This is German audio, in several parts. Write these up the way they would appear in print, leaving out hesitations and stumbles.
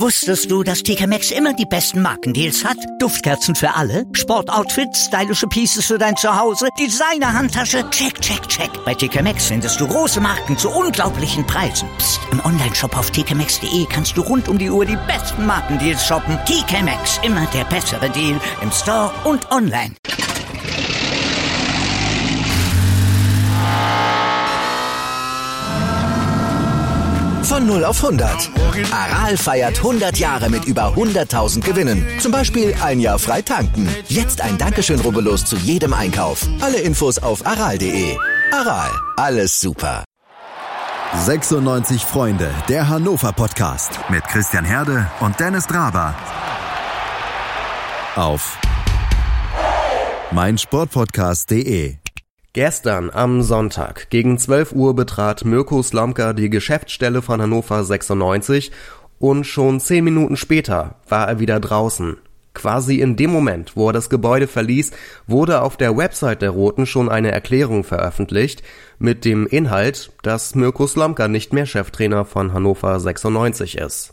Wusstest du, dass TK Maxx immer die besten Markendeals hat? Duftkerzen für alle, Sportoutfits, stylische Pieces für dein Zuhause, Designer-Handtasche, check, check, check. Bei TK Maxx findest du große Marken zu unglaublichen Preisen. Psst. Im Onlineshop auf tkmaxx.de kannst du rund um die Uhr die besten Markendeals shoppen. TK Maxx, immer der bessere Deal im Store und online. Von 0 auf 100. Aral feiert 100 Jahre mit über 100.000 Gewinnen. Zum Beispiel ein Jahr frei tanken. Jetzt ein Dankeschön, rubbellos zu jedem Einkauf. Alle Infos auf aral.de. Aral, alles super. 96 Freunde, der Hannover Podcast mit Christian Herde und Dennis Draber. Auf meinsportpodcast.de. Gestern am Sonntag gegen 12 Uhr betrat Mirko Slomka die Geschäftsstelle von Hannover 96 und schon 10 Minuten später war er wieder draußen. Quasi in dem Moment, wo er das Gebäude verließ, wurde auf der Website der Roten schon eine Erklärung veröffentlicht mit dem Inhalt, dass Mirko Slomka nicht mehr Cheftrainer von Hannover 96 ist.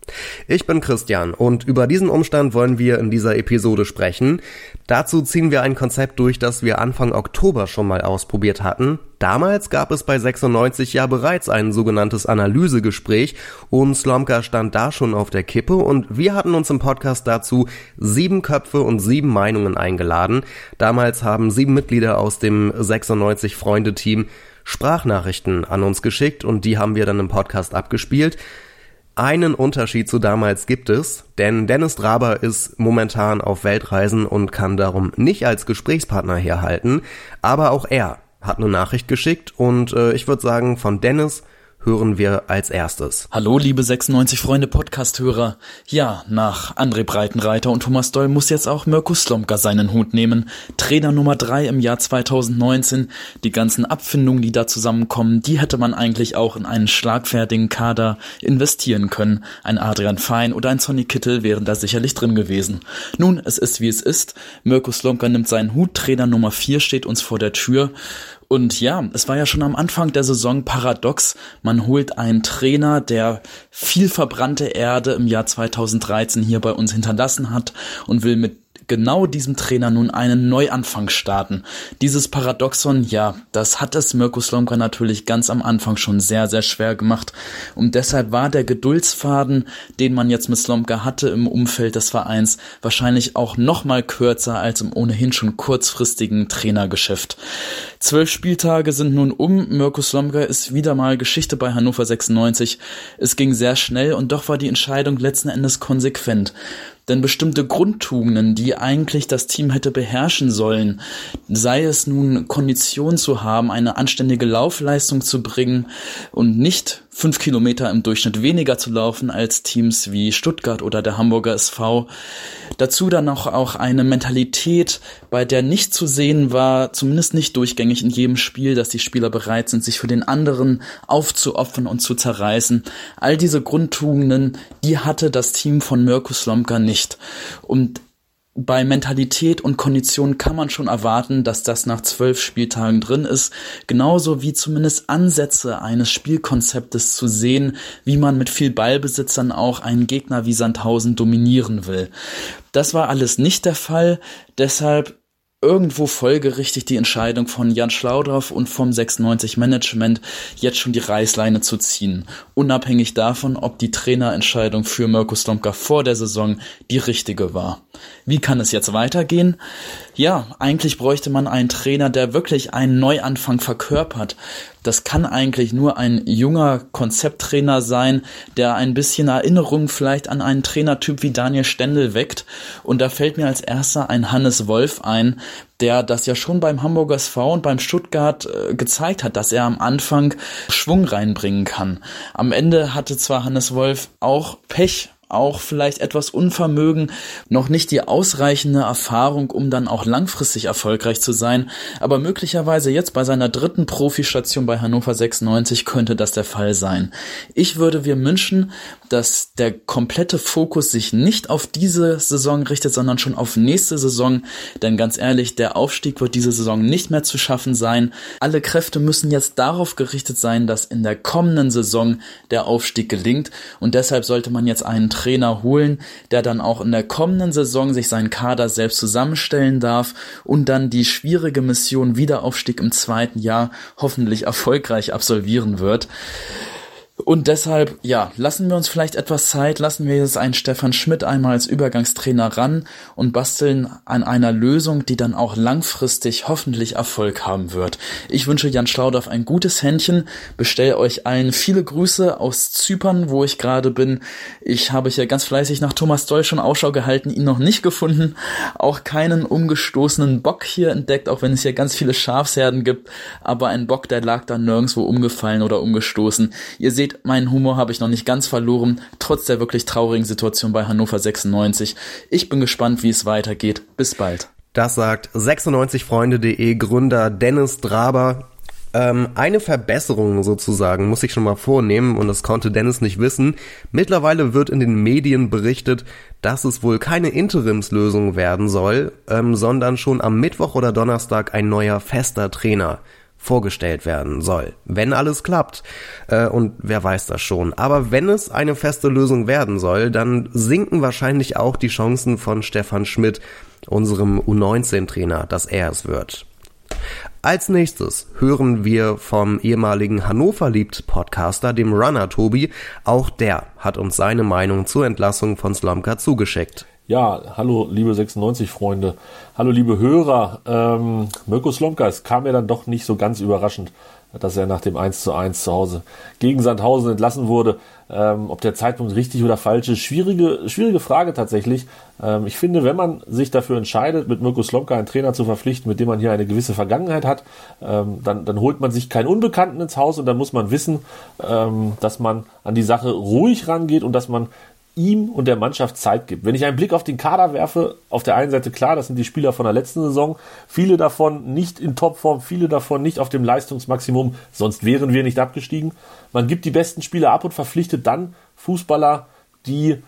Ich bin Christian und über diesen Umstand wollen wir in dieser Episode sprechen. Dazu ziehen wir ein Konzept durch, das wir Anfang Oktober schon mal ausprobiert hatten. Damals gab es bei 96 ja bereits ein sogenanntes Analysegespräch und Slomka stand da schon auf der Kippe und wir hatten uns im Podcast dazu 7 Köpfe und 7 Meinungen eingeladen. Damals haben 7 Mitglieder aus dem 96 Freunde-Team Sprachnachrichten an uns geschickt und die haben wir dann im Podcast abgespielt. Einen Unterschied zu damals gibt es, denn Dennis Draber ist momentan auf Weltreisen und kann darum nicht als Gesprächspartner herhalten, aber auch er hat eine Nachricht geschickt und ich würde sagen, von Dennis hören wir als erstes. Hallo liebe 96 Freunde Podcast-Hörer. Ja, nach André Breitenreiter und Thomas Doll muss jetzt auch Mirko Slomka seinen Hut nehmen. Trainer Nummer 3 im Jahr 2019. Die ganzen Abfindungen, die da zusammenkommen, die hätte man eigentlich auch in einen schlagfertigen Kader investieren können. Ein Adrian Fein oder ein Sonny Kittel wären da sicherlich drin gewesen. Nun, es ist wie es ist. Mirko Slomka nimmt seinen Hut. Trainer Nummer 4 steht uns vor der Tür. Und ja, es war ja schon am Anfang der Saison paradox. Man holt einen Trainer, der viel verbrannte Erde im Jahr 2013 hier bei uns hinterlassen hat und will mit genau diesem Trainer nun einen Neuanfang starten. Dieses Paradoxon, ja, das hat es Mirko Slomka natürlich ganz am Anfang schon sehr, sehr schwer gemacht. Und deshalb war der Geduldsfaden, den man jetzt mit Slomka hatte im Umfeld des Vereins, wahrscheinlich auch noch mal kürzer als im ohnehin schon kurzfristigen Trainergeschäft. 12 Spieltage sind nun um. Mirko Slomka ist wieder mal Geschichte bei Hannover 96. Es ging sehr schnell und doch war die Entscheidung letzten Endes konsequent. Denn bestimmte Grundtugenden, die eigentlich das Team hätte beherrschen sollen, sei es nun Kondition zu haben, eine anständige Laufleistung zu bringen und nicht 5 Kilometer im Durchschnitt weniger zu laufen als Teams wie Stuttgart oder der Hamburger SV. Dazu dann auch eine Mentalität, bei der nicht zu sehen war, zumindest nicht durchgängig in jedem Spiel, dass die Spieler bereit sind, sich für den anderen aufzuopfern und zu zerreißen. All diese Grundtugenden, die hatte das Team von Mirko Slomka nicht. Und bei Mentalität und Kondition kann man schon erwarten, dass das nach 12 Spieltagen drin ist, genauso wie zumindest Ansätze eines Spielkonzeptes zu sehen, wie man mit viel Ballbesitzern auch einen Gegner wie Sandhausen dominieren will. Das war alles nicht der Fall, deshalb irgendwo folgerichtig die Entscheidung von Jan Schlaudorff und vom 96 Management, jetzt schon die Reißleine zu ziehen, unabhängig davon, ob die Trainerentscheidung für Mirko Slomka vor der Saison die richtige war. Wie kann es jetzt weitergehen? Ja, eigentlich bräuchte man einen Trainer, der wirklich einen Neuanfang verkörpert. Das kann eigentlich nur ein junger Konzepttrainer sein, der ein bisschen Erinnerung vielleicht an einen Trainertyp wie Daniel Stendel weckt. Und da fällt mir als erster ein Hannes Wolf ein, der das ja schon beim Hamburger SV und beim Stuttgart gezeigt hat, dass er am Anfang Schwung reinbringen kann. Am Ende hatte zwar Hannes Wolf auch Pech, auch vielleicht etwas Unvermögen, noch nicht die ausreichende Erfahrung, um dann auch langfristig erfolgreich zu sein, aber möglicherweise jetzt bei seiner 3. Profistation bei Hannover 96 könnte das der Fall sein. Ich würde mir wünschen, dass der komplette Fokus sich nicht auf diese Saison richtet, sondern schon auf nächste Saison. Denn ganz ehrlich, der Aufstieg wird diese Saison nicht mehr zu schaffen sein. Alle Kräfte müssen jetzt darauf gerichtet sein, dass in der kommenden Saison der Aufstieg gelingt. Und deshalb sollte man jetzt einen Trainer holen, der dann auch in der kommenden Saison sich seinen Kader selbst zusammenstellen darf und dann die schwierige Mission Wiederaufstieg im zweiten Jahr hoffentlich erfolgreich absolvieren wird. Und deshalb, lassen wir uns vielleicht etwas Zeit, lassen wir jetzt einen Stefan Schmidt einmal als Übergangstrainer ran und basteln an einer Lösung, die dann auch langfristig hoffentlich Erfolg haben wird. Ich wünsche Jan Schlaudorff ein gutes Händchen, bestelle euch allen viele Grüße aus Zypern, wo ich gerade bin. Ich habe hier ganz fleißig nach Thomas Doll schon Ausschau gehalten, ihn noch nicht gefunden, auch keinen umgestoßenen Bock hier entdeckt, auch wenn es hier ganz viele Schafsherden gibt, aber ein Bock, der lag da nirgendwo umgefallen oder umgestoßen. Ihr seht, meinen Humor habe ich noch nicht ganz verloren, trotz der wirklich traurigen Situation bei Hannover 96. Ich bin gespannt, wie es weitergeht. Bis bald. Das sagt 96freunde.de Gründer Dennis Draber. Eine Verbesserung sozusagen muss ich schon mal vornehmen und das konnte Dennis nicht wissen. Mittlerweile wird in den Medien berichtet, dass es wohl keine Interimslösung werden soll, sondern schon am Mittwoch oder Donnerstag ein neuer fester Trainer vorgestellt werden soll, wenn alles klappt. Und wer weiß das schon. Aber wenn es eine feste Lösung werden soll, dann sinken wahrscheinlich auch die Chancen von Stefan Schmidt, unserem U19-Trainer, dass er es wird. Als nächstes hören wir vom ehemaligen Hannover-Liebt-Podcaster, dem Runner Tobi. Auch der hat uns seine Meinung zur Entlassung von Slomka zugeschickt. Ja, hallo liebe 96-Freunde, hallo liebe Hörer. Mirko Slomka, es kam mir dann doch nicht so ganz überraschend, dass er nach dem 1:1 zu Hause gegen Sandhausen entlassen wurde. Ob der Zeitpunkt richtig oder falsch ist, schwierige Frage tatsächlich. Ich finde, wenn man sich dafür entscheidet, mit Mirko Slomka einen Trainer zu verpflichten, mit dem man hier eine gewisse Vergangenheit hat, dann holt man sich keinen Unbekannten ins Haus und dann muss man wissen, dass man an die Sache ruhig rangeht und dass man ihm und der Mannschaft Zeit gibt. Wenn ich einen Blick auf den Kader werfe, auf der einen Seite klar, das sind die Spieler von der letzten Saison, viele davon nicht in Topform, viele davon nicht auf dem Leistungsmaximum, sonst wären wir nicht abgestiegen. Man gibt die besten Spieler ab und verpflichtet dann Fußballer, die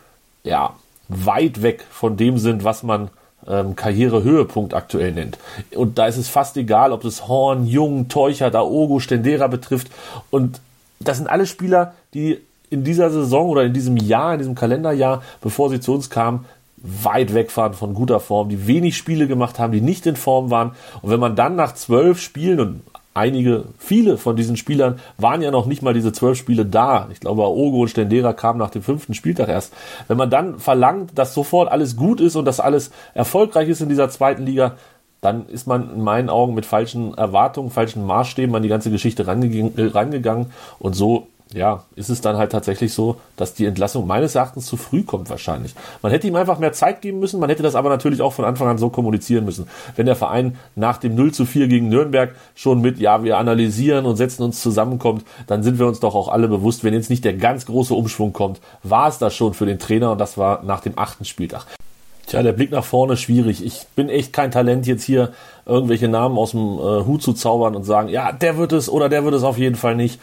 weit weg von dem sind, was man Karrierehöhepunkt aktuell nennt. Und da ist es fast egal, ob es Horn, Jung, Teuchert, Aogo, Stendera betrifft. Und das sind alle Spieler, die in dieser Saison oder in diesem Jahr, in diesem Kalenderjahr, bevor sie zu uns kamen, weit weg waren von guter Form, die wenig Spiele gemacht haben, die nicht in Form waren. Und wenn man dann nach 12 Spielen, und viele von diesen Spielern waren ja noch nicht mal diese 12 Spiele da, ich glaube Aogo und Stendera kamen nach dem 5. Spieltag erst, wenn man dann verlangt, dass sofort alles gut ist und dass alles erfolgreich ist in dieser zweiten Liga, dann ist man in meinen Augen mit falschen Erwartungen, falschen Maßstäben an die ganze Geschichte rangegangen und so ist es dann halt tatsächlich so, dass die Entlassung meines Erachtens zu früh kommt wahrscheinlich. Man hätte ihm einfach mehr Zeit geben müssen, man hätte das aber natürlich auch von Anfang an so kommunizieren müssen. Wenn der Verein nach dem 0:4 gegen Nürnberg schon mit, wir analysieren und setzen uns zusammenkommt, dann sind wir uns doch auch alle bewusst, wenn jetzt nicht der ganz große Umschwung kommt, war es das schon für den Trainer und das war nach dem 8. Spieltag. Tja, der Blick nach vorne schwierig. Ich bin echt kein Talent, jetzt hier irgendwelche Namen aus dem Hut zu zaubern und sagen, der wird es oder der wird es auf jeden Fall nicht.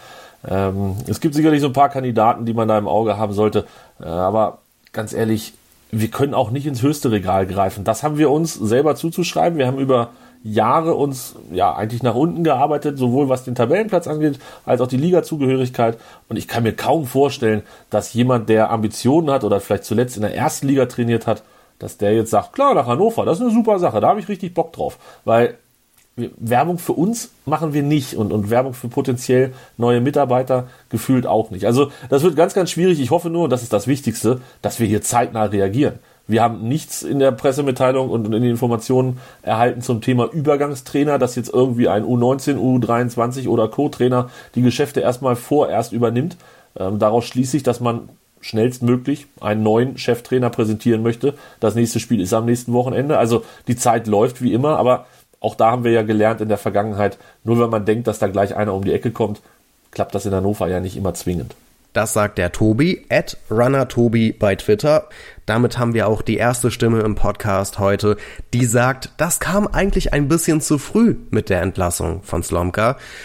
Es gibt sicherlich so ein paar Kandidaten, die man da im Auge haben sollte, aber ganz ehrlich, wir können auch nicht ins höchste Regal greifen. Das haben wir uns selber zuzuschreiben. Wir haben über Jahre uns eigentlich nach unten gearbeitet, sowohl was den Tabellenplatz angeht, als auch die Liga-Zugehörigkeit. Und ich kann mir kaum vorstellen, dass jemand, der Ambitionen hat oder vielleicht zuletzt in der ersten Liga trainiert hat, dass der jetzt sagt, klar, nach Hannover, das ist eine super Sache, da habe ich richtig Bock drauf. Weil Werbung für uns machen wir nicht und Werbung für potenziell neue Mitarbeiter gefühlt auch nicht. Also das wird ganz, ganz schwierig. Ich hoffe nur, und das ist das Wichtigste, dass wir hier zeitnah reagieren. Wir haben nichts in der Pressemitteilung und in den Informationen erhalten zum Thema Übergangstrainer, dass jetzt irgendwie ein U19, U23 oder Co-Trainer die Geschäfte vorerst übernimmt. Daraus schließe ich, dass man schnellstmöglich einen neuen Cheftrainer präsentieren möchte. Das nächste Spiel ist am nächsten Wochenende. Also die Zeit läuft wie immer, aber auch da haben wir ja gelernt in der Vergangenheit, nur wenn man denkt, dass da gleich einer um die Ecke kommt, klappt das in Hannover ja nicht immer zwingend. Das sagt der Tobi, @runnertobi bei Twitter. Damit haben wir auch die erste Stimme im Podcast heute, die sagt, das kam eigentlich ein bisschen zu früh mit der Entlassung von Slomka.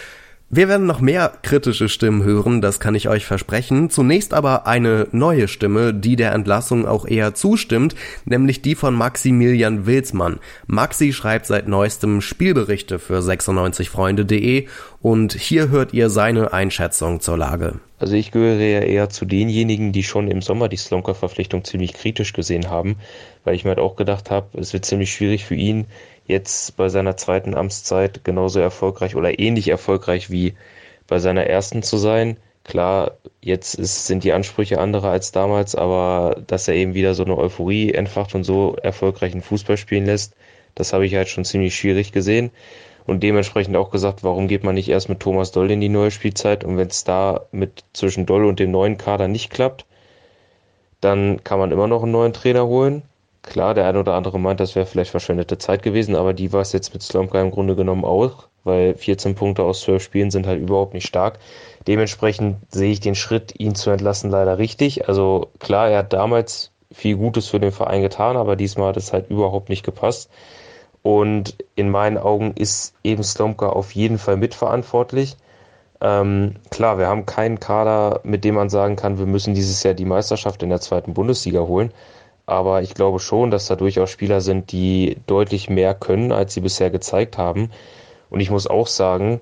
Wir werden noch mehr kritische Stimmen hören, das kann ich euch versprechen. Zunächst aber eine neue Stimme, die der Entlassung auch eher zustimmt, nämlich die von Maximilian Wilsmann. Maxi schreibt seit neuestem Spielberichte für 96freunde.de und hier hört ihr seine Einschätzung zur Lage. Also ich gehöre ja eher zu denjenigen, die schon im Sommer die Slomka-Verpflichtung ziemlich kritisch gesehen haben, weil ich mir halt auch gedacht habe, es wird ziemlich schwierig für ihn, jetzt bei seiner zweiten Amtszeit genauso erfolgreich oder ähnlich erfolgreich wie bei seiner ersten zu sein. Klar, jetzt sind die Ansprüche andere als damals, aber dass er eben wieder so eine Euphorie entfacht und so erfolgreichen Fußball spielen lässt, das habe ich halt schon ziemlich schwierig gesehen. Und dementsprechend auch gesagt, warum geht man nicht erst mit Thomas Doll in die neue Spielzeit? Und wenn es da mit zwischen Doll und dem neuen Kader nicht klappt, dann kann man immer noch einen neuen Trainer holen. Klar, der eine oder andere meint, das wäre vielleicht verschwendete Zeit gewesen, aber die war es jetzt mit Slomka im Grunde genommen auch, weil 14 Punkte aus 12 Spielen sind halt überhaupt nicht stark. Dementsprechend sehe ich den Schritt, ihn zu entlassen, leider richtig. Also klar, er hat damals viel Gutes für den Verein getan, aber diesmal hat es halt überhaupt nicht gepasst. Und in meinen Augen ist eben Slomka auf jeden Fall mitverantwortlich. Klar, wir haben keinen Kader, mit dem man sagen kann, wir müssen dieses Jahr die Meisterschaft in der zweiten Bundesliga holen. Aber ich glaube schon, dass da durchaus Spieler sind, die deutlich mehr können, als sie bisher gezeigt haben. Und ich muss auch sagen,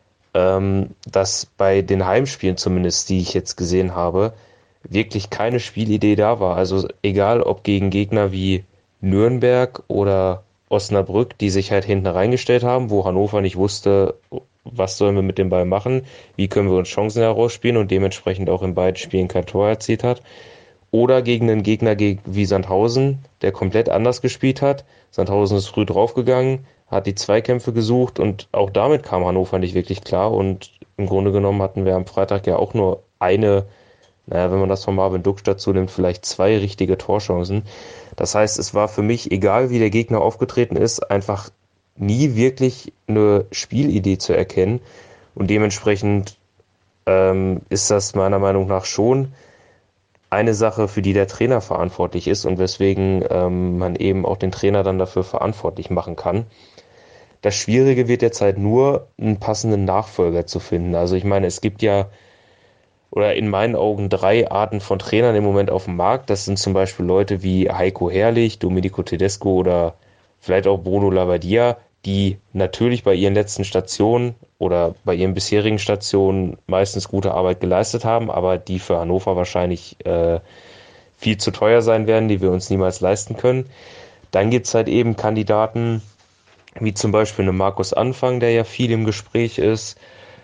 dass bei den Heimspielen zumindest, die ich jetzt gesehen habe, wirklich keine Spielidee da war. Also egal, ob gegen Gegner wie Nürnberg oder Osnabrück, die sich halt hinten reingestellt haben, wo Hannover nicht wusste, was sollen wir mit dem Ball machen, wie können wir uns Chancen herausspielen und dementsprechend auch in beiden Spielen kein Tor erzielt hat. Oder gegen einen Gegner wie Sandhausen, der komplett anders gespielt hat. Sandhausen ist früh draufgegangen, hat die Zweikämpfe gesucht und auch damit kam Hannover nicht wirklich klar. Und im Grunde genommen hatten wir am Freitag ja auch nur eine, wenn man das von Marvin Duksch dazu nimmt, vielleicht 2 richtige Torchancen. Das heißt, es war für mich, egal wie der Gegner aufgetreten ist, einfach nie wirklich eine Spielidee zu erkennen. Und dementsprechend ist das meiner Meinung nach schon eine Sache, für die der Trainer verantwortlich ist und weswegen man eben auch den Trainer dann dafür verantwortlich machen kann. Das Schwierige wird jetzt halt nur, einen passenden Nachfolger zu finden. Also ich meine, es gibt ja, oder in meinen Augen 3 Arten von Trainern im Moment auf dem Markt. Das sind zum Beispiel Leute wie Heiko Herrlich, Domenico Tedesco oder vielleicht auch Bruno Labbadia, die natürlich bei ihren letzten Stationen oder bei ihren bisherigen Stationen meistens gute Arbeit geleistet haben, aber die für Hannover wahrscheinlich viel zu teuer sein werden, die wir uns niemals leisten können. Dann gibt es halt eben Kandidaten wie zum Beispiel eine Markus Anfang, der ja viel im Gespräch ist,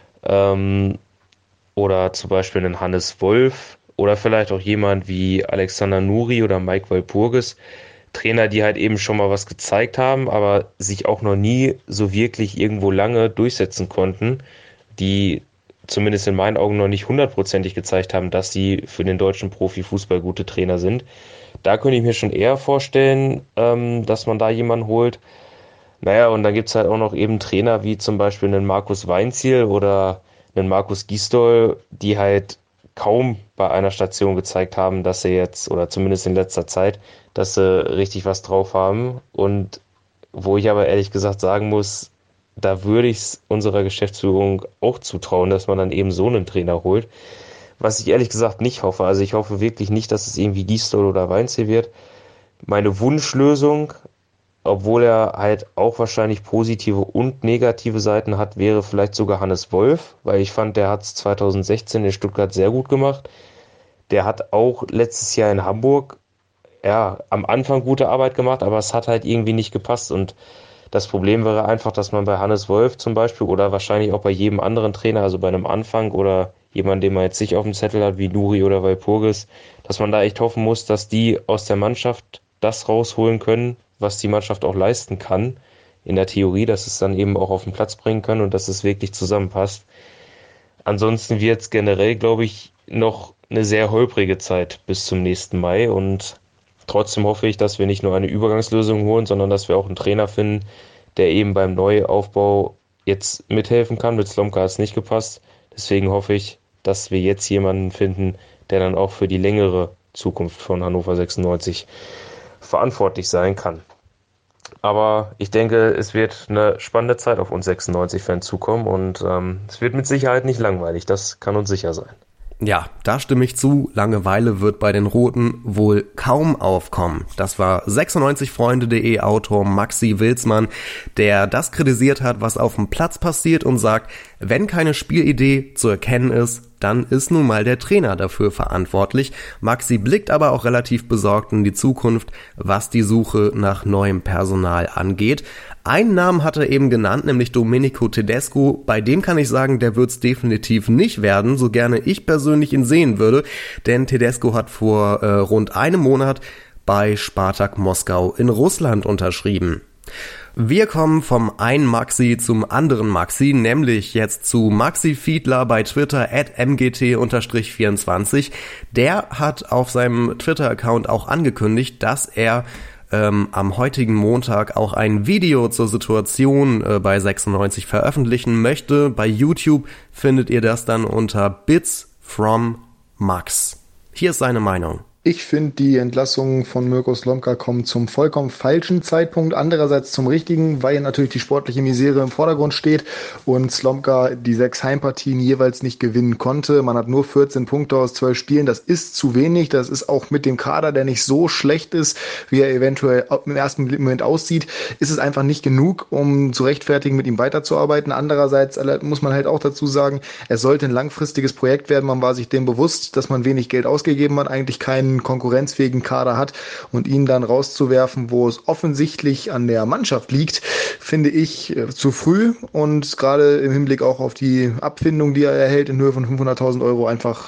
oder zum Beispiel einen Hannes Wolf oder vielleicht auch jemand wie Alexander Nuri oder Mike Walpurgis. Trainer, die halt eben schon mal was gezeigt haben, aber sich auch noch nie so wirklich irgendwo lange durchsetzen konnten, die zumindest in meinen Augen noch nicht 100%ig gezeigt haben, dass sie für den deutschen Profifußball gute Trainer sind. Da könnte ich mir schon eher vorstellen, dass man da jemanden holt. Naja, und dann gibt es halt auch noch eben Trainer wie zum Beispiel einen Markus Weinziel oder einen Markus Gisdol, die halt kaum bei einer Station gezeigt haben, dass sie jetzt, oder zumindest in letzter Zeit, dass sie richtig was drauf haben. Und wo ich aber ehrlich gesagt sagen muss, da würde ich es unserer Geschäftsführung auch zutrauen, dass man dann eben so einen Trainer holt. Was ich ehrlich gesagt nicht hoffe. Also ich hoffe wirklich nicht, dass es irgendwie Gisdol oder Weinziel wird. Meine Wunschlösung, obwohl er halt auch wahrscheinlich positive und negative Seiten hat, wäre vielleicht sogar Hannes Wolf, weil ich fand, der hat es 2016 in Stuttgart sehr gut gemacht. Der hat auch letztes Jahr in Hamburg am Anfang gute Arbeit gemacht, aber es hat halt irgendwie nicht gepasst. Und das Problem wäre einfach, dass man bei Hannes Wolf zum Beispiel oder wahrscheinlich auch bei jedem anderen Trainer, also bei einem Anfang oder jemand, den man jetzt nicht auf dem Zettel hat, wie Nuri oder Walpurgis, dass man da echt hoffen muss, dass die aus der Mannschaft das rausholen können, was die Mannschaft auch leisten kann, in der Theorie, dass es dann eben auch auf den Platz bringen können und dass es wirklich zusammenpasst. Ansonsten wird es generell, glaube ich, noch eine sehr holprige Zeit bis zum nächsten Mai und trotzdem hoffe ich, dass wir nicht nur eine Übergangslösung holen, sondern dass wir auch einen Trainer finden, der eben beim Neuaufbau jetzt mithelfen kann. Mit Slomka hat es nicht gepasst. Deswegen hoffe ich, dass wir jetzt jemanden finden, der dann auch für die längere Zukunft von Hannover 96 verantwortlich sein kann. Aber ich denke, es wird eine spannende Zeit auf uns 96-Fans zukommen und es wird mit Sicherheit nicht langweilig, das kann uns sicher sein. Ja, da stimme ich zu. Langeweile wird bei den Roten wohl kaum aufkommen. Das war 96freunde.de Autor Maxi Wilsmann, der das kritisiert hat, was auf dem Platz passiert und sagt, wenn keine Spielidee zu erkennen ist, dann ist nun mal der Trainer dafür verantwortlich. Maxi blickt aber auch relativ besorgt in die Zukunft, was die Suche nach neuem Personal angeht. Einen Namen hat er eben genannt, nämlich Domenico Tedesco. Bei dem kann ich sagen, der wird's definitiv nicht werden, so gerne ich persönlich ihn sehen würde. Denn Tedesco hat vor rund einem Monat bei Spartak Moskau in Russland unterschrieben. Wir kommen vom einen Maxi zum anderen Maxi, nämlich jetzt zu Maxi Fiedler bei Twitter @mgt_24. Der hat auf seinem Twitter-Account auch angekündigt, dass er am heutigen Montag auch ein Video zur Situation bei 96 veröffentlichen möchte. Bei YouTube findet ihr das dann unter Bits from Max. Hier ist seine Meinung. Ich finde, die Entlassungen von Mirko Slomka kommen zum vollkommen falschen Zeitpunkt, andererseits zum richtigen, weil natürlich die sportliche Misere im Vordergrund steht und Slomka die 6 Heimpartien jeweils nicht gewinnen konnte. Man hat nur 14 Punkte aus 12 Spielen, das ist zu wenig, das ist auch mit dem Kader, der nicht so schlecht ist, wie er eventuell im ersten Moment aussieht, ist es einfach nicht genug, um zu rechtfertigen, mit ihm weiterzuarbeiten. Andererseits muss man halt auch dazu sagen, es sollte ein langfristiges Projekt werden, man war sich dem bewusst, dass man wenig Geld ausgegeben hat, eigentlich keinen konkurrenzfähigen Kader hat und ihn dann rauszuwerfen, wo es offensichtlich an der Mannschaft liegt, finde ich zu früh und gerade im Hinblick auch auf die Abfindung, die er erhält in Höhe von 500.000 Euro einfach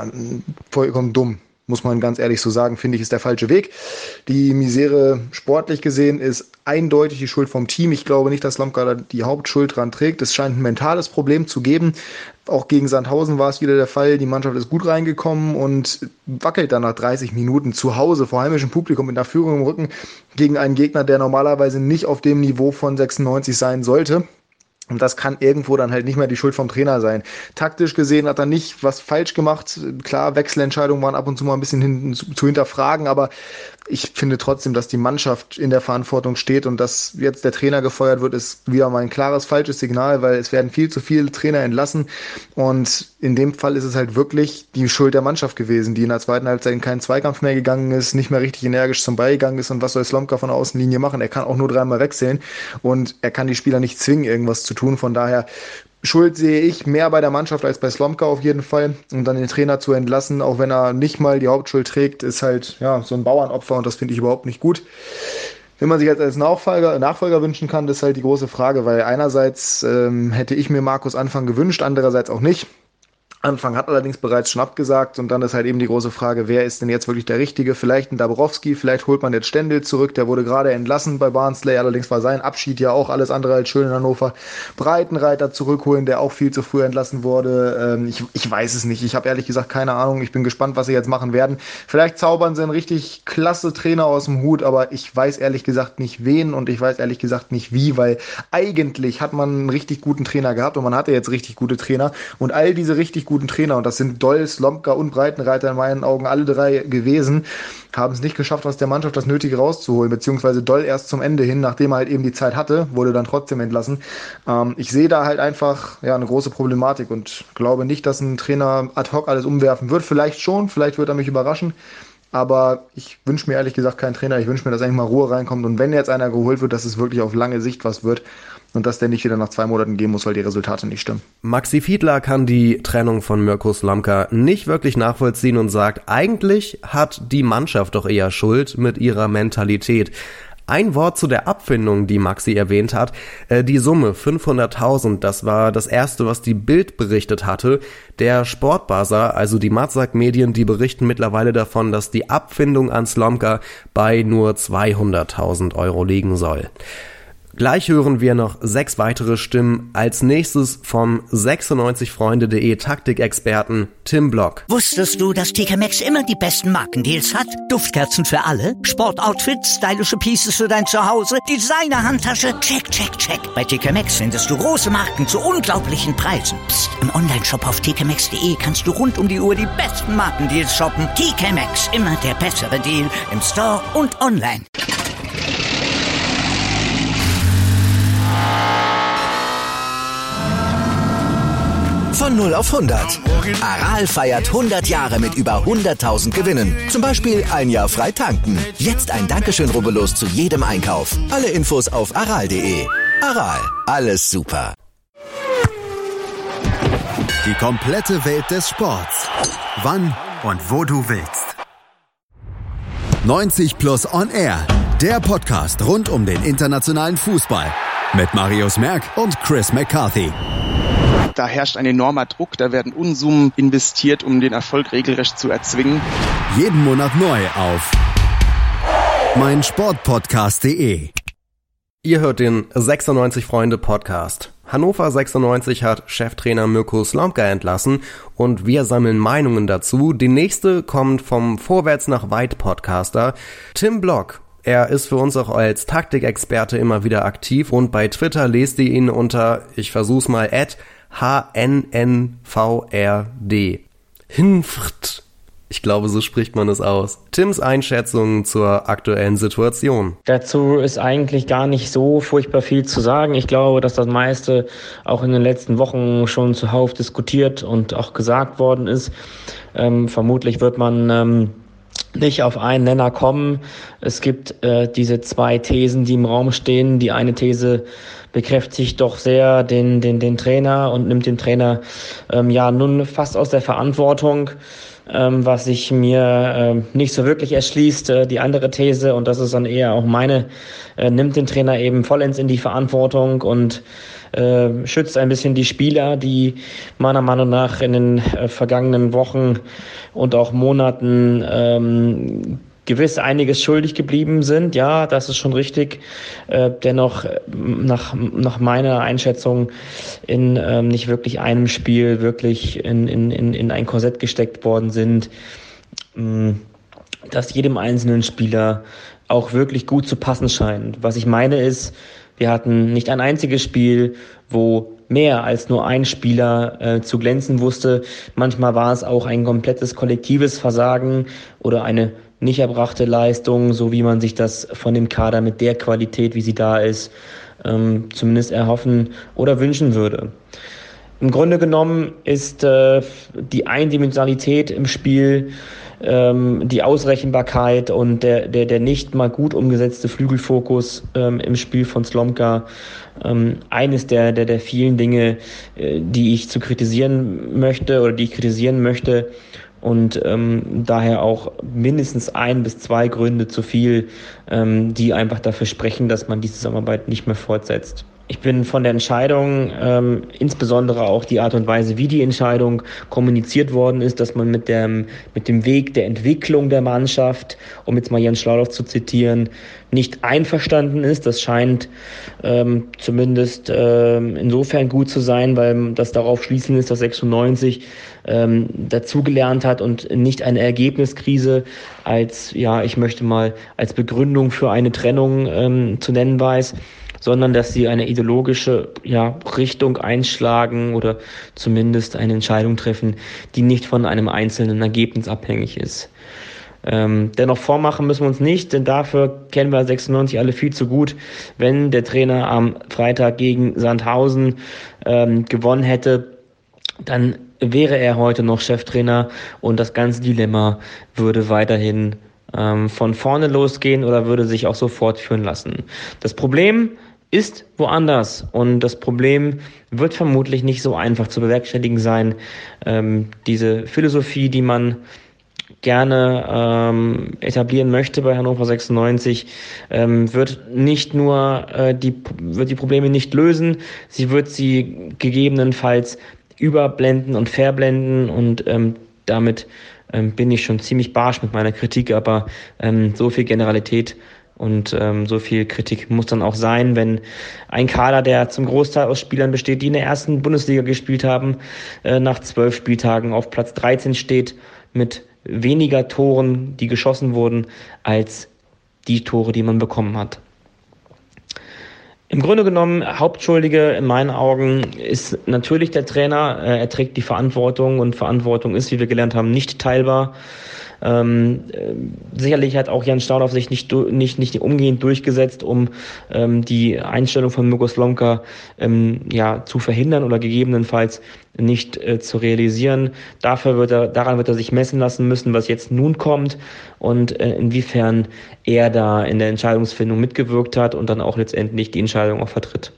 vollkommen dumm. Muss man ganz ehrlich so sagen, finde ich, ist der falsche Weg. Die Misere sportlich gesehen ist eindeutig die Schuld vom Team. Ich glaube nicht, dass Slomka die Hauptschuld dran trägt. Es scheint ein mentales Problem zu geben. Auch gegen Sandhausen war es wieder der Fall. Die Mannschaft ist gut reingekommen und wackelt dann nach 30 Minuten zu Hause vor heimischem Publikum mit einer Führung im Rücken gegen einen Gegner, der normalerweise nicht auf dem Niveau von 96 sein sollte. Und das kann irgendwo dann halt nicht mehr die Schuld vom Trainer sein. Taktisch gesehen hat er nicht was falsch gemacht. Klar, Wechselentscheidungen waren ab und zu mal ein bisschen zu hinterfragen, aber ich finde trotzdem, dass die Mannschaft in der Verantwortung steht und dass jetzt der Trainer gefeuert wird, ist wieder mal ein klares falsches Signal, weil es werden viel zu viele Trainer entlassen und in dem Fall ist es halt wirklich die Schuld der Mannschaft gewesen, die in der zweiten Halbzeit in keinen Zweikampf mehr gegangen ist, nicht mehr richtig energisch zum Ball gegangen ist und was soll Slomka von der Außenlinie machen? Er kann auch nur 3-mal wechseln und er kann die Spieler nicht zwingen, irgendwas zu tun, von daher Schuld sehe ich mehr bei der Mannschaft als bei Slomka auf jeden Fall. Und dann den Trainer zu entlassen, auch wenn er nicht mal die Hauptschuld trägt, ist halt so ein Bauernopfer und das finde ich überhaupt nicht gut. Wenn man sich jetzt als Nachfolger wünschen kann, das ist halt die große Frage, weil einerseits hätte ich mir Markus Anfang gewünscht, andererseits auch nicht. Anfang hat allerdings bereits schon abgesagt und dann ist halt eben die große Frage, wer ist denn jetzt wirklich der Richtige? Vielleicht ein Dabrowski, vielleicht holt man jetzt Stendel zurück, der wurde gerade entlassen bei Barnsley, allerdings war sein Abschied ja auch alles andere als schön in Hannover. Breitenreiter zurückholen, der auch viel zu früh entlassen wurde, ich weiß es nicht, ich habe ehrlich gesagt keine Ahnung, ich bin gespannt, was sie jetzt machen werden. Vielleicht zaubern sie einen richtig klasse Trainer aus dem Hut, aber ich weiß ehrlich gesagt nicht wen und ich weiß ehrlich gesagt nicht wie, weil eigentlich hat man einen richtig guten Trainer gehabt und man hatte jetzt richtig gute Trainer und all diese richtig guten Trainer, und das sind Doll, Slomka und Breitenreiter in meinen Augen alle 3 gewesen, haben es nicht geschafft, aus der Mannschaft das Nötige rauszuholen, beziehungsweise Doll erst zum Ende hin, nachdem er halt eben die Zeit hatte, wurde dann trotzdem entlassen. Ich sehe da halt einfach eine große Problematik und glaube nicht, dass ein Trainer ad hoc alles umwerfen wird. Vielleicht schon, vielleicht wird er mich überraschen, aber ich wünsche mir ehrlich gesagt keinen Trainer. Ich wünsche mir, dass eigentlich mal Ruhe reinkommt und wenn jetzt einer geholt wird, dass es wirklich auf lange Sicht was wird. Und dass der nicht wieder nach 2 Monaten gehen muss, weil die Resultate nicht stimmen. Maxi Fiedler kann die Trennung von Mirko Slomka nicht wirklich nachvollziehen und sagt, eigentlich hat die Mannschaft doch eher Schuld mit ihrer Mentalität. Ein Wort zu der Abfindung, die Maxi erwähnt hat. Die Summe 500.000, das war das erste, was die Bild berichtet hatte. Der Sportbuzzer, also die Matzak-Medien, die berichten mittlerweile davon, dass die Abfindung an Slomka bei nur 200.000 Euro liegen soll. Gleich hören wir noch 6 weitere Stimmen. Als nächstes vom 96freunde.de Taktikexperten Tim Block. Wusstest du, dass TK Maxx immer die besten Markendeals hat? Duftkerzen für alle, Sportoutfits, stylische Pieces für dein Zuhause, Designer-Handtasche, check, check, check. Bei TK Maxx findest du große Marken zu unglaublichen Preisen. Psst. Im Onlineshop auf tkmaxx.de kannst du rund um die Uhr die besten Markendeals shoppen. TK Maxx, immer der bessere Deal im Store und online. Von 0 auf 100. Aral feiert 100 Jahre mit über 100.000 Gewinnen. Zum Beispiel ein Jahr frei tanken. Jetzt ein Dankeschön, rubbellos zu jedem Einkauf. Alle Infos auf aral.de. Aral, alles super. Die komplette Welt des Sports. Wann und wo du willst. 90 Plus On Air. Der Podcast rund um den internationalen Fußball. Mit Marius Merck und Chris McCarthy. Da herrscht ein enormer Druck, da werden Unsummen investiert, um den Erfolg regelrecht zu erzwingen. Jeden Monat neu auf meinsportpodcast.de. Ihr hört den 96 Freunde Podcast. Hannover 96 hat Cheftrainer Mirko Slomka entlassen und wir sammeln Meinungen dazu. Die nächste kommt vom Vorwärts nach Weit Podcaster Tim Block. Er ist für uns auch als Taktikexperte immer wieder aktiv und bei Twitter lest ihr ihn unter, ich versuch's mal, @HNNVRD. Hinfrt. Ich glaube, so spricht man es aus. Tims Einschätzung zur aktuellen Situation. Dazu ist eigentlich gar nicht so furchtbar viel zu sagen. Ich glaube, dass das meiste auch in den letzten Wochen schon zuhauf diskutiert und auch gesagt worden ist. Vermutlich wird man nicht auf einen Nenner kommen. Es gibt diese zwei Thesen, die im Raum stehen. Die eine These bekräftigt doch sehr den Trainer und nimmt den Trainer nun fast aus der Verantwortung, was sich mir nicht so wirklich erschließt. Die andere These, und das ist dann eher auch meine, nimmt den Trainer eben vollends in die Verantwortung und schützt ein bisschen die Spieler, die meiner Meinung nach in den vergangenen Wochen und auch Monaten gewiss einiges schuldig geblieben sind. Ja, das ist schon richtig. Dennoch nach meiner Einschätzung in nicht wirklich einem Spiel wirklich in ein Korsett gesteckt worden sind, das jedem einzelnen Spieler auch wirklich gut zu passen scheint. Was ich meine ist, wir hatten nicht ein einziges Spiel, wo mehr als nur ein Spieler zu glänzen wusste. Manchmal war es auch ein komplettes kollektives Versagen oder eine nicht erbrachte Leistung, so wie man sich das von dem Kader mit der Qualität, wie sie da ist, zumindest erhoffen oder wünschen würde. Im Grunde genommen ist die Eindimensionalität im Spiel, die Ausrechenbarkeit und der nicht mal gut umgesetzte Flügelfokus im Spiel von Slomka eines der vielen Dinge, die ich kritisieren möchte und daher auch mindestens 1 bis 2 Gründe zu viel, die einfach dafür sprechen, dass man diese Zusammenarbeit nicht mehr fortsetzt. Ich bin von der Entscheidung, insbesondere auch die Art und Weise, wie die Entscheidung kommuniziert worden ist, dass man mit dem Weg der Entwicklung der Mannschaft, um jetzt mal Jens Schlaudoff zu zitieren, nicht einverstanden ist. Das scheint zumindest insofern gut zu sein, weil das darauf schließen ist, dass 96 dazugelernt hat und nicht eine Ergebniskrise als Begründung für eine Trennung zu nennen weiß, sondern dass sie eine ideologische Richtung einschlagen oder zumindest eine Entscheidung treffen, die nicht von einem einzelnen Ergebnis abhängig ist. Dennoch vormachen müssen wir uns nicht, denn dafür kennen wir 96 alle viel zu gut. Wenn der Trainer am Freitag gegen Sandhausen gewonnen hätte, dann wäre er heute noch Cheftrainer und das ganze Dilemma würde weiterhin von vorne losgehen oder würde sich auch so fortführen lassen. Das Problem ist woanders und das Problem wird vermutlich nicht so einfach zu bewerkstelligen sein. Diese Philosophie, die man gerne etablieren möchte bei Hannover 96, wird die Probleme nicht lösen. Sie wird sie gegebenenfalls überblenden und verblenden und damit bin ich schon ziemlich barsch mit meiner Kritik, aber so viel Generalität und so viel Kritik muss dann auch sein, wenn ein Kader, der zum Großteil aus Spielern besteht, die in der ersten Bundesliga gespielt haben, nach 12 Spieltagen auf Platz 13 steht, mit weniger Toren, die geschossen wurden, als die Tore, die man bekommen hat. Im Grunde genommen, Hauptschuldige in meinen Augen ist natürlich der Trainer. Er trägt die Verantwortung und Verantwortung ist, wie wir gelernt haben, nicht teilbar. Sicherlich hat auch Jan Staudauf sich nicht umgehend durchgesetzt, um die Einstellung von Mirko Slomka zu verhindern oder gegebenenfalls nicht zu realisieren. Daran wird er sich messen lassen müssen, was jetzt nun kommt und inwiefern er da in der Entscheidungsfindung mitgewirkt hat und dann auch letztendlich die Entscheidung auch vertritt.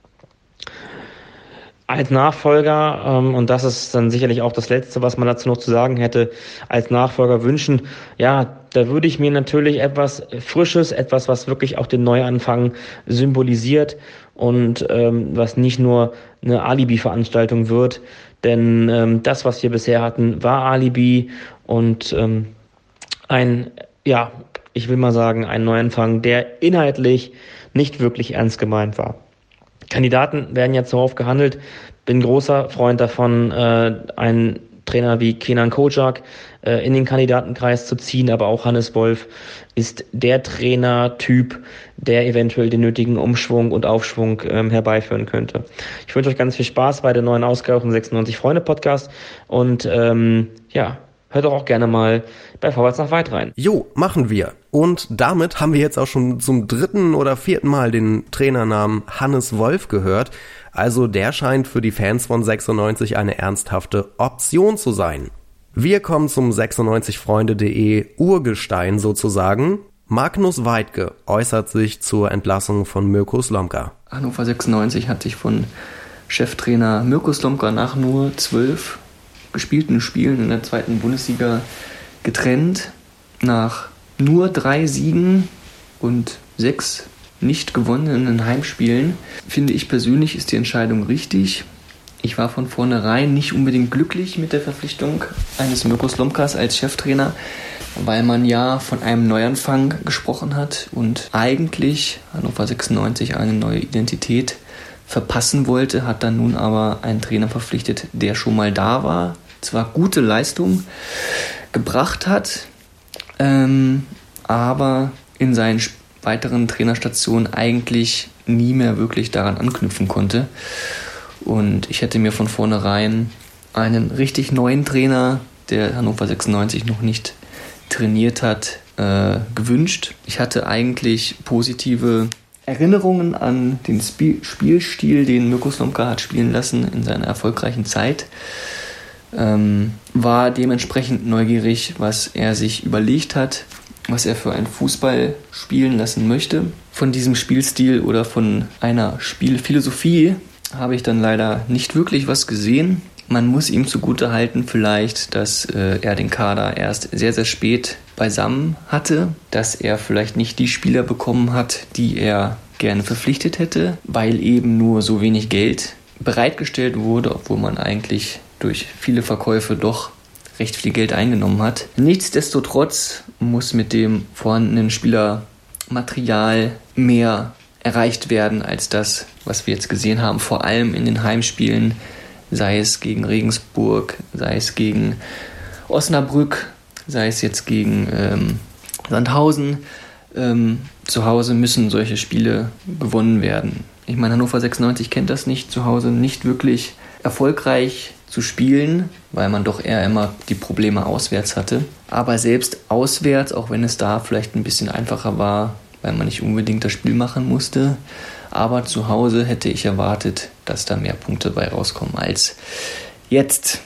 Als Nachfolger, und das ist dann sicherlich auch das Letzte, was man dazu noch zu sagen hätte, als Nachfolger wünschen, ja, da würde ich mir natürlich etwas Frisches, etwas, was wirklich auch den Neuanfang symbolisiert und was nicht nur eine Alibi-Veranstaltung wird, denn das, was wir bisher hatten, war Alibi und ein Neuanfang, der inhaltlich nicht wirklich ernst gemeint war. Kandidaten werden ja zuhauf gehandelt. Bin großer Freund davon, einen Trainer wie Kenan Kocak in den Kandidatenkreis zu ziehen, aber auch Hannes Wolf ist der Trainertyp, der eventuell den nötigen Umschwung und Aufschwung herbeiführen könnte. Ich wünsche euch ganz viel Spaß bei der neuen Ausgabe vom 96 Freunde Podcast und hört doch auch gerne mal bei Vorwärts nach Weit rein. Jo, machen wir. Und damit haben wir jetzt auch schon zum 3. oder 4. Mal den Trainernamen Hannes Wolf gehört. Also der scheint für die Fans von 96 eine ernsthafte Option zu sein. Wir kommen zum 96freunde.de Urgestein sozusagen. Magnus Weidke äußert sich zur Entlassung von Mirko Slomka. Hannover 96 hat sich von Cheftrainer Mirko Slomka nach nur 12 gespielten Spielen in der 2. Bundesliga getrennt. Nach nur 3 Siegen und 6 nicht gewonnenen Heimspielen, finde ich persönlich, ist die Entscheidung richtig. Ich war von vornherein nicht unbedingt glücklich mit der Verpflichtung eines Mirko Slomkas als Cheftrainer, weil man ja von einem Neuanfang gesprochen hat und eigentlich Hannover 96 eine neue Identität verpassen wollte, hat dann nun aber einen Trainer verpflichtet, der schon mal da war, zwar gute Leistung gebracht hat, aber in seinen weiteren Trainerstationen eigentlich nie mehr wirklich daran anknüpfen konnte. Und ich hätte mir von vornherein einen richtig neuen Trainer, der Hannover 96 noch nicht trainiert hat, gewünscht. Ich hatte eigentlich positive Erinnerungen an den Spielstil, den Mirko Slomka hat spielen lassen in seiner erfolgreichen Zeit. War dementsprechend neugierig, was er sich überlegt hat, was er für einen Fußball spielen lassen möchte. Von diesem Spielstil oder von einer Spielphilosophie habe ich dann leider nicht wirklich was gesehen. Man muss ihm zugutehalten vielleicht, dass er den Kader erst sehr, sehr spät beisammen hatte, dass er vielleicht nicht die Spieler bekommen hat, die er gerne verpflichtet hätte, weil eben nur so wenig Geld bereitgestellt wurde, obwohl man eigentlich durch viele Verkäufe doch recht viel Geld eingenommen hat. Nichtsdestotrotz muss mit dem vorhandenen Spielermaterial mehr erreicht werden als das, was wir jetzt gesehen haben, vor allem in den Heimspielen, sei es gegen Regensburg, sei es gegen Osnabrück, sei es jetzt gegen Sandhausen. Zu Hause müssen solche Spiele gewonnen werden. Ich meine, Hannover 96 kennt das nicht, zu Hause nicht wirklich erfolgreich zu spielen, weil man doch eher immer die Probleme auswärts hatte. Aber selbst auswärts, auch wenn es da vielleicht ein bisschen einfacher war, weil man nicht unbedingt das Spiel machen musste, aber zu Hause hätte ich erwartet, dass da mehr Punkte bei rauskommen als jetzt.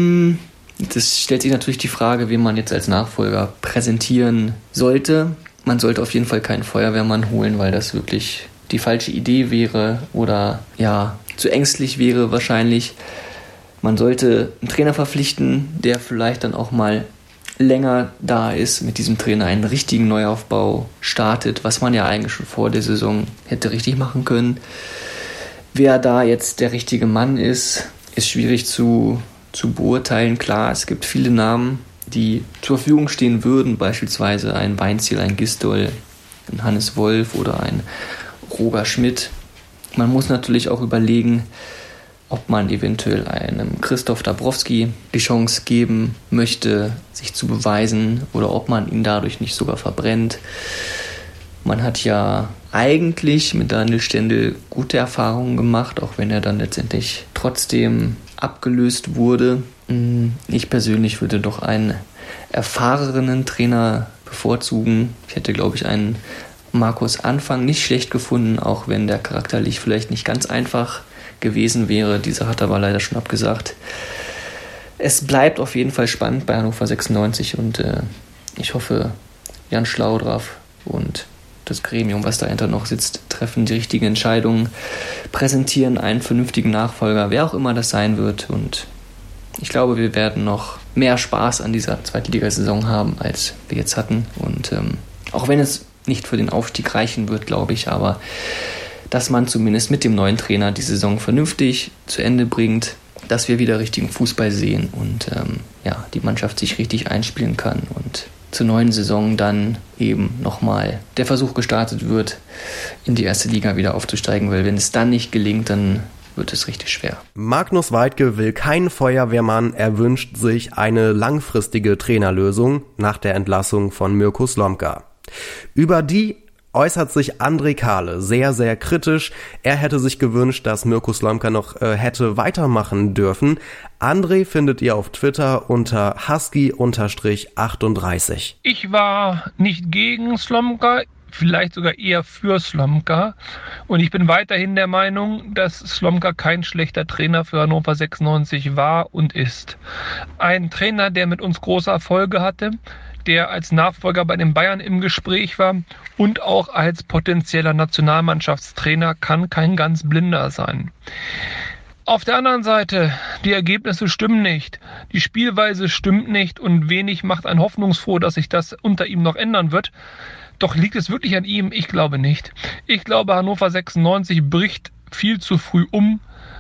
Das stellt sich natürlich die Frage, wen man jetzt als Nachfolger präsentieren sollte. Man sollte auf jeden Fall keinen Feuerwehrmann holen, weil das wirklich die falsche Idee wäre oder ja, zu ängstlich wäre wahrscheinlich. Man sollte einen Trainer verpflichten, der vielleicht dann auch mal länger da ist, mit diesem Trainer einen richtigen Neuaufbau startet, was man ja eigentlich schon vor der Saison hätte richtig machen können. Wer da jetzt der richtige Mann ist schwierig zu beurteilen. Klar, es gibt viele Namen, die zur Verfügung stehen würden, beispielsweise ein Weinziel, ein Gistol, ein Hannes Wolf oder ein Roger Schmidt. Man muss natürlich auch überlegen, ob man eventuell einem Christoph Dabrowski die Chance geben möchte, sich zu beweisen, oder ob man ihn dadurch nicht sogar verbrennt. Man hat ja eigentlich mit Daniel Stendel gute Erfahrungen gemacht, auch wenn er dann letztendlich trotzdem abgelöst wurde. Ich persönlich würde doch einen erfahrenen Trainer bevorzugen. Ich hätte, glaube ich, einen Markus Anfang nicht schlecht gefunden, auch wenn der charakterlich vielleicht nicht ganz einfach gewesen wäre. Dieser hat aber leider schon abgesagt. Es bleibt auf jeden Fall spannend bei Hannover 96 und ich hoffe, Jan Schlaudraff und das Gremium, was dahinter noch sitzt, treffen die richtigen Entscheidungen, präsentieren einen vernünftigen Nachfolger, wer auch immer das sein wird. Und ich glaube, wir werden noch mehr Spaß an dieser Zweitligasaison haben, als wir jetzt hatten. Und auch wenn es nicht für den Aufstieg reichen wird, glaube ich, aber dass man zumindest mit dem neuen Trainer die Saison vernünftig zu Ende bringt, dass wir wieder richtigen Fußball sehen und die Mannschaft sich richtig einspielen kann und zur neuen Saison dann eben nochmal der Versuch gestartet wird, in die erste Liga wieder aufzusteigen, weil wenn es dann nicht gelingt, dann wird es richtig schwer. Magnus Weidke will keinen Feuerwehrmann, er wünscht sich eine langfristige Trainerlösung nach der Entlassung von Mirko Slomka. Über die äußert sich André Kahle sehr, sehr kritisch. Er hätte sich gewünscht, dass Mirko Slomka noch hätte weitermachen dürfen. André findet ihr auf Twitter unter husky_38. Ich war nicht gegen Slomka, vielleicht sogar eher für Slomka. Und ich bin weiterhin der Meinung, dass Slomka kein schlechter Trainer für Hannover 96 war und ist. Ein Trainer, der mit uns große Erfolge hatte, der als Nachfolger bei den Bayern im Gespräch war und auch als potenzieller Nationalmannschaftstrainer kann kein ganz Blinder sein. Auf der anderen Seite, die Ergebnisse stimmen nicht, die Spielweise stimmt nicht und wenig macht einen hoffnungsfroh, dass sich das unter ihm noch ändern wird. Doch liegt es wirklich an ihm? Ich glaube nicht. Ich glaube, Hannover 96 bricht viel zu früh um.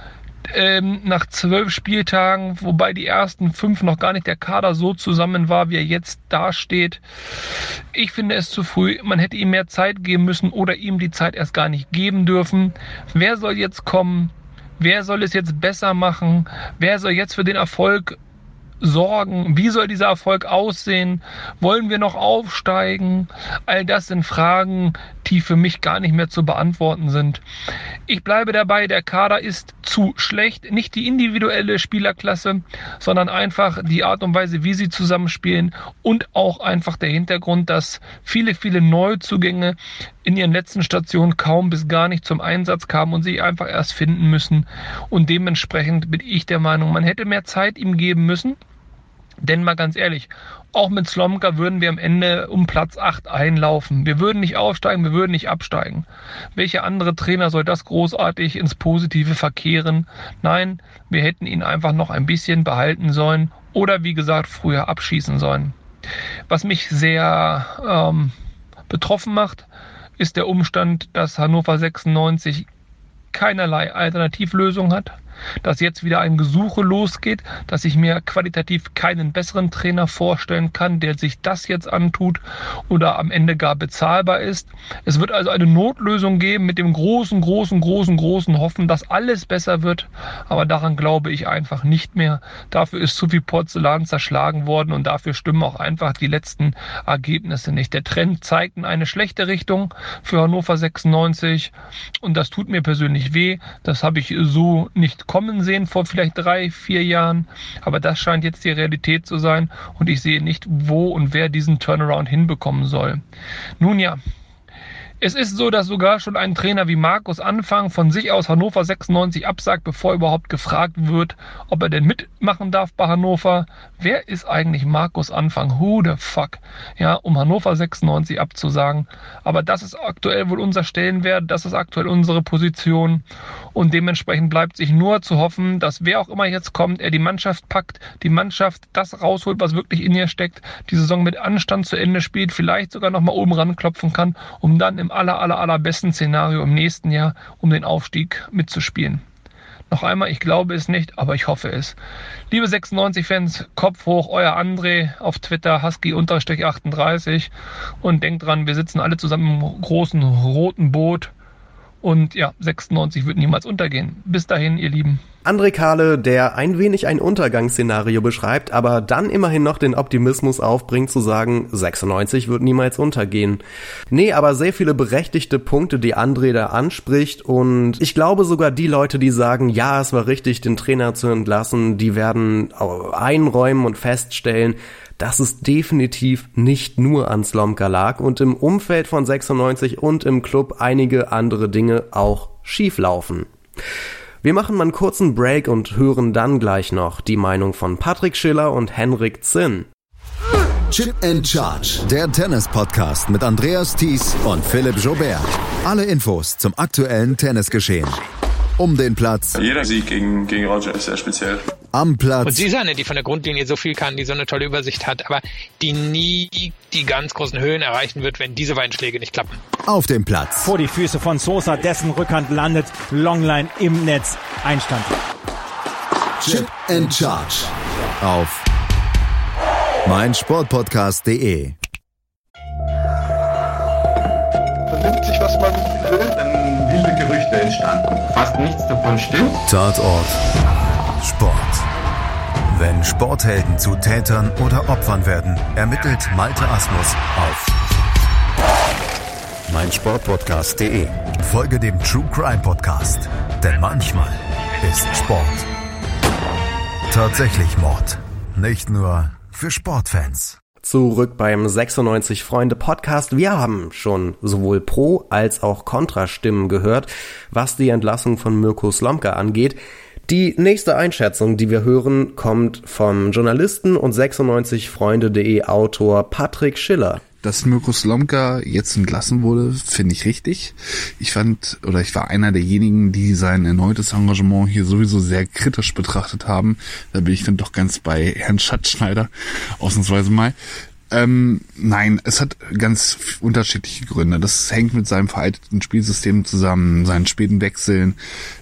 Nach 12 Spieltagen, wobei die ersten 5 noch gar nicht der Kader so zusammen war, wie er jetzt dasteht. Ich finde es zu früh. Man hätte ihm mehr Zeit geben müssen oder ihm die Zeit erst gar nicht geben dürfen. Wer soll jetzt kommen? Wer soll es jetzt besser machen? Wer soll jetzt für den Erfolg sorgen? Wie soll dieser Erfolg aussehen? Wollen wir noch aufsteigen? All das sind Fragen, die für mich gar nicht mehr zu beantworten sind. Ich bleibe dabei, der Kader ist zu schlecht. Nicht die individuelle Spielerklasse, sondern einfach die Art und Weise, wie sie zusammenspielen und auch einfach der Hintergrund, dass viele, viele Neuzugänge in ihren letzten Stationen kaum bis gar nicht zum Einsatz kamen und sich einfach erst finden müssen. Und dementsprechend bin ich der Meinung, man hätte mehr Zeit ihm geben müssen. Denn mal ganz ehrlich, auch mit Slomka würden wir am Ende um Platz 8 einlaufen. Wir würden nicht aufsteigen, wir würden nicht absteigen. Welcher andere Trainer soll das großartig ins Positive verkehren? Nein, wir hätten ihn einfach noch ein bisschen behalten sollen oder wie gesagt früher abschießen sollen. Was mich sehr betroffen macht, ist der Umstand, dass Hannover 96 keinerlei Alternativlösung hat, dass jetzt wieder ein Gesuche losgeht, dass ich mir qualitativ keinen besseren Trainer vorstellen kann, der sich das jetzt antut oder am Ende gar bezahlbar ist. Es wird also eine Notlösung geben mit dem großen Hoffen, dass alles besser wird, aber daran glaube ich einfach nicht mehr. Dafür ist zu viel Porzellan zerschlagen worden und dafür stimmen auch einfach die letzten Ergebnisse nicht. Der Trend zeigt in eine schlechte Richtung für Hannover 96 und das tut mir persönlich weh. Das habe ich so nicht kommen sehen vor vielleicht 3-4 Jahren, aber das scheint jetzt die Realität zu sein und ich sehe nicht, wo und wer diesen Turnaround hinbekommen soll. Nun ja, es ist so, dass sogar schon ein Trainer wie Markus Anfang von sich aus Hannover 96 absagt, bevor überhaupt gefragt wird, ob er denn mitmachen darf bei Hannover. Wer ist eigentlich Markus Anfang? Who the fuck? Ja, um Hannover 96 abzusagen. Aber das ist aktuell wohl unser Stellenwert, das ist aktuell unsere Position und dementsprechend bleibt sich nur zu hoffen, dass wer auch immer jetzt kommt, er die Mannschaft packt, die Mannschaft das rausholt, was wirklich in ihr steckt, die Saison mit Anstand zu Ende spielt, vielleicht sogar nochmal oben ranklopfen kann, um dann im allerbesten Szenario im nächsten Jahr um den Aufstieg mitzuspielen. Noch einmal, ich glaube es nicht, aber ich hoffe es. Liebe 96-Fans, Kopf hoch, euer André auf Twitter, husky_38 und denkt dran, wir sitzen alle zusammen im großen roten Boot und ja, 96 wird niemals untergehen. Bis dahin, ihr Lieben. André Kahle, der ein wenig ein Untergangsszenario beschreibt, aber dann immerhin noch den Optimismus aufbringt zu sagen, 96 wird niemals untergehen. Nee, aber sehr viele berechtigte Punkte, die André da anspricht und ich glaube sogar die Leute, die sagen, ja, es war richtig, den Trainer zu entlassen, die werden einräumen und feststellen, dass es definitiv nicht nur an Slomka lag und im Umfeld von 96 und im Club einige andere Dinge auch schief laufen. Wir machen mal einen kurzen Break und hören dann gleich noch die Meinung von Patrick Schiller und Henrik Zinn. Chip and Charge, der Tennis-Podcast mit Andreas Thies und Philipp Joubert. Alle Infos zum aktuellen Tennisgeschehen. Um den Platz. Jeder Sieg gegen Roger ist sehr speziell. Am Platz. Und sie ist eine, die von der Grundlinie so viel kann, die so eine tolle Übersicht hat, aber die nie die ganz großen Höhen erreichen wird, wenn diese beiden Schläge nicht klappen. Auf dem Platz. Vor die Füße von Sosa, dessen Rückhand landet, Longline im Netz, Einstand. Chip and Charge. Auf meinsportpodcast.de. Vernimmt sich, was man will, dann wilde Gerüchte entstanden. Fast nichts davon stimmt. Tatort Sport. Wenn Sporthelden zu Tätern oder Opfern werden, ermittelt Malte Asmus auf meinsportpodcast.de. Folge dem True Crime Podcast, denn manchmal ist Sport tatsächlich Mord. Nicht nur für Sportfans. Zurück beim 96 Freunde Podcast. Wir haben schon sowohl Pro- als auch Kontrastimmen gehört, was die Entlassung von Mirko Slomka angeht. Die nächste Einschätzung, die wir hören, kommt vom Journalisten und 96freunde.de Autor Patrick Schiller. Dass Mirko Slomka jetzt entlassen wurde, finde ich richtig. Ich war einer derjenigen, die sein erneutes Engagement hier sowieso sehr kritisch betrachtet haben. Da bin ich dann doch ganz bei Herrn Schatzschneider, ausnahmsweise mal. Nein, es hat ganz unterschiedliche Gründe. Das hängt mit seinem veralteten Spielsystem zusammen, seinen späten Wechseln,